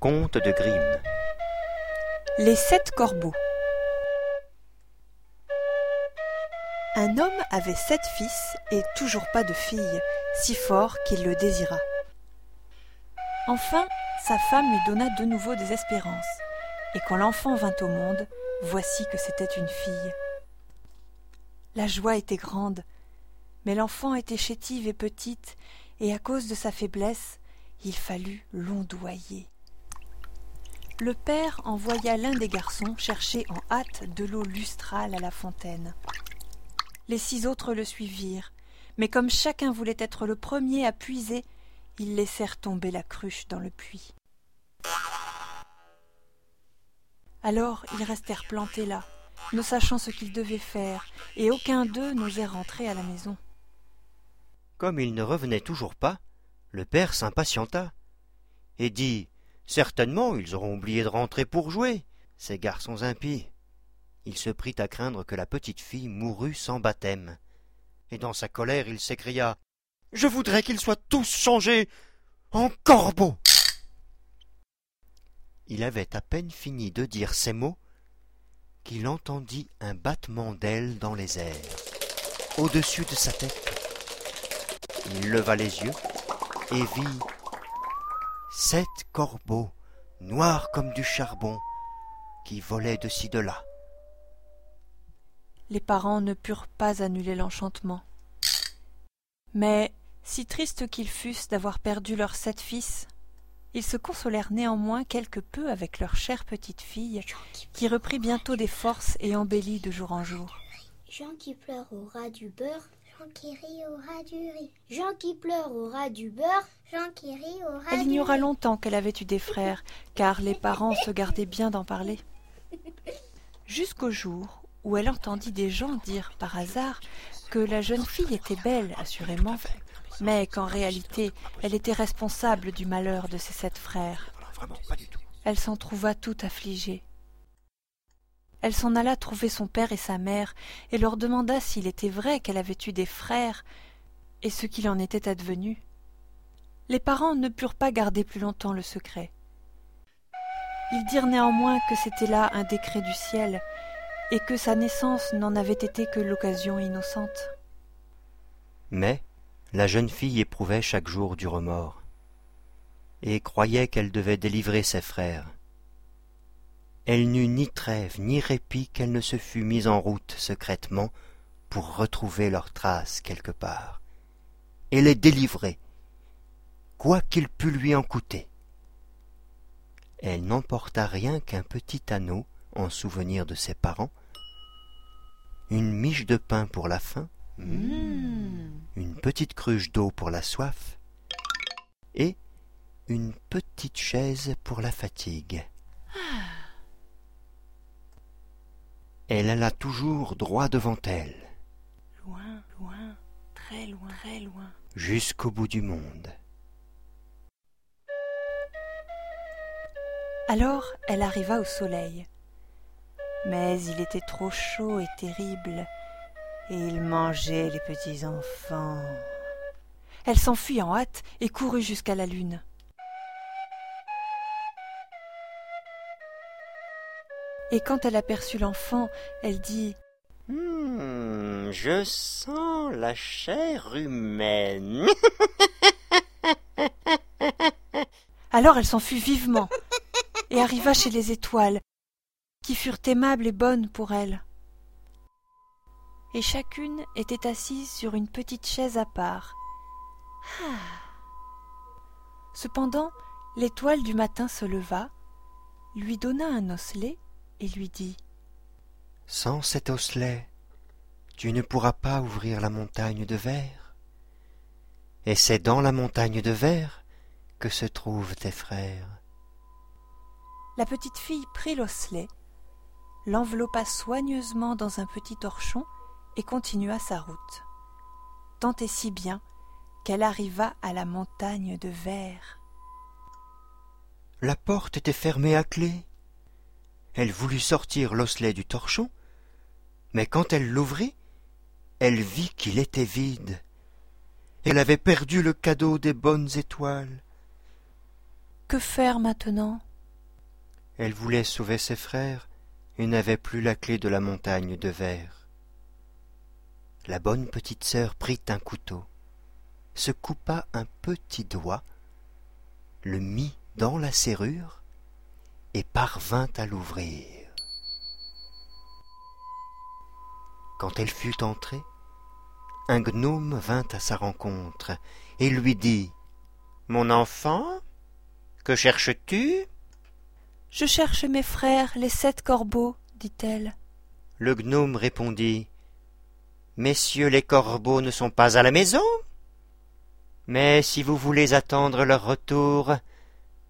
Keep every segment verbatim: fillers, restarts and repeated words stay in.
Conte de Grimm. Les sept corbeaux. Un homme avait sept fils et toujours pas de fille, si fort qu'il le désira. Enfin, sa femme lui donna de nouveau des espérances, et quand l'enfant vint au monde, voici que c'était une fille. La joie était grande, mais l'enfant était chétive et petite, et à cause de sa faiblesse, il fallut l'ondoyer. Le père envoya l'un des garçons chercher en hâte de l'eau lustrale à la fontaine. Les six autres le suivirent, mais comme chacun voulait être le premier à puiser, ils laissèrent tomber la cruche dans le puits. Alors ils restèrent plantés là, ne sachant ce qu'ils devaient faire, et aucun d'eux n'osait rentrer à la maison. Comme il ne revenait toujours pas, le père s'impatienta et dit « Certainement, ils auront oublié de rentrer pour jouer, ces garçons impies. » Il se prit à craindre que la petite fille mourût sans baptême. Et dans sa colère, il s'écria « Je voudrais qu'ils soient tous changés en corbeaux !» Il avait à peine fini de dire ces mots qu'il entendit un battement d'ailes dans les airs, au-dessus de sa tête. Il leva les yeux et vit sept corbeaux, noirs comme du charbon, qui volaient de ci de là. Les parents ne purent pas annuler l'enchantement. Mais, si tristes qu'ils fussent d'avoir perdu leurs sept fils, ils se consolèrent néanmoins quelque peu avec leur chère petite fille, qui reprit bientôt des forces et embellit de jour en jour. Jean qui pleure aura du beurre, Jean qui rit aura du riz. Jean qui pleure aura du beurre, Jean qui rit aura du riz. Elle ignora longtemps qu'elle avait eu des frères, car les parents se gardaient bien d'en parler. Jusqu'au jour où elle entendit des gens dire par hasard que la jeune fille était belle, assurément, mais qu'en réalité, elle était responsable du malheur de ses sept frères. Elle s'en trouva tout affligée. Elle s'en alla trouver son père et sa mère et leur demanda s'il était vrai qu'elle avait eu des frères et ce qu'il en était advenu. Les parents ne purent pas garder plus longtemps le secret. Ils dirent néanmoins que c'était là un décret du ciel et que sa naissance n'en avait été que l'occasion innocente. Mais la jeune fille éprouvait chaque jour du remords et croyait qu'elle devait délivrer ses frères. Elle n'eut ni trêve ni répit qu'elle ne se fût mise en route secrètement pour retrouver leurs traces quelque part et les délivrer, quoi qu'il pût lui en coûter. Elle n'emporta rien qu'un petit anneau en souvenir de ses parents, une miche de pain pour la faim, Mmh. une petite cruche d'eau pour la soif et une petite chaise pour la fatigue. Elle alla toujours droit devant elle, Loin, loin, très loin, très loin. jusqu'au bout du monde. Alors elle arriva au soleil. Mais il était trop chaud et terrible, et il mangeait les petits enfants. Elle s'enfuit en hâte et courut jusqu'à la lune. Et quand elle aperçut l'enfant, elle dit « Hmm, je sens la chair humaine. » Alors elle s'enfuit vivement et arriva chez les étoiles, qui furent aimables et bonnes pour elle. Et chacune était assise sur une petite chaise à part. Ah. Cependant, l'étoile du matin se leva, lui donna un osselet et lui dit « Sans cet osselet, tu ne pourras pas ouvrir la montagne de verre. Et c'est dans la montagne de verre que se trouvent tes frères. » La petite fille prit l'osselet, l'enveloppa soigneusement dans un petit torchon et continua sa route, tant et si bien qu'elle arriva à la montagne de verre. La porte était fermée à clé. Elle voulut sortir l'osselet du torchon, mais quand elle l'ouvrit, elle vit qu'il était vide. Elle avait perdu le cadeau des bonnes étoiles. Que faire maintenant ? Elle voulait sauver ses frères et n'avait plus la clé de la montagne de verre. La bonne petite sœur prit un couteau, se coupa un petit doigt, le mit dans la serrure et parvint à l'ouvrir. Quand elle fut entrée, un gnome vint à sa rencontre et lui dit « Mon enfant, que cherches-tu » ? « Je cherche mes frères, les sept corbeaux, dit-elle. » Le gnome répondit « Messieurs les corbeaux ne sont pas à la maison, mais si vous voulez attendre leur retour, entrez !»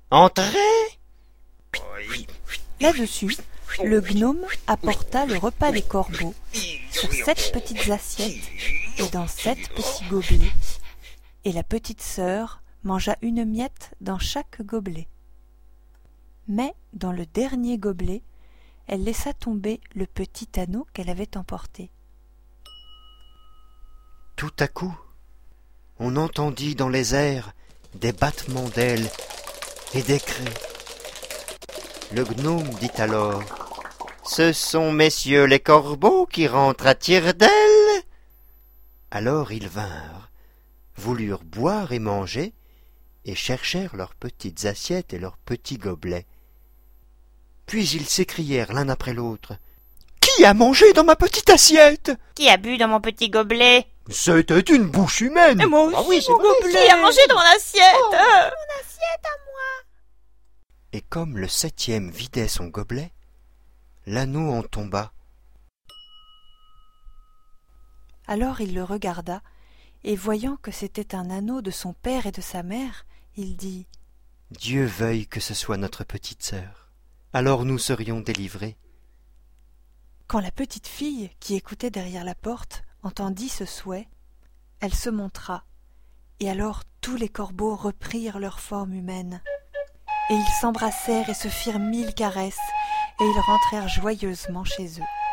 Là-dessus, le gnome apporta le repas des corbeaux sur sept petites assiettes et dans sept petits gobelets, et la petite sœur mangea une miette dans chaque gobelet. Mais dans le dernier gobelet, elle laissa tomber le petit anneau qu'elle avait emporté. Tout à coup, on entendit dans les airs des battements d'ailes et des cris. Le gnome dit alors « Ce sont messieurs les corbeaux qui rentrent à tire-d'aile !» Alors ils vinrent, voulurent boire et manger, et cherchèrent leurs petites assiettes et leurs petits gobelets. Puis ils s'écrièrent l'un après l'autre « Qui a mangé dans ma petite assiette ? Qui a bu dans mon petit gobelet ? C'était une bouche humaine !» Et moi aussi, ah oui, mon gobelet. Qui a mangé dans mon assiette ? Oh, mon assiette à moi. Et comme le septième vidait son gobelet, l'anneau en tomba. Alors il le regarda, et voyant que c'était un anneau de son père et de sa mère, il dit « Dieu veuille que ce soit notre petite sœur. Alors nous serions délivrés. » Quand la petite fille, qui écoutait derrière la porte, entendit ce souhait, elle se montra, et alors tous les corbeaux reprirent leur forme humaine. Et ils s'embrassèrent et se firent mille caresses, et ils rentrèrent joyeusement chez eux.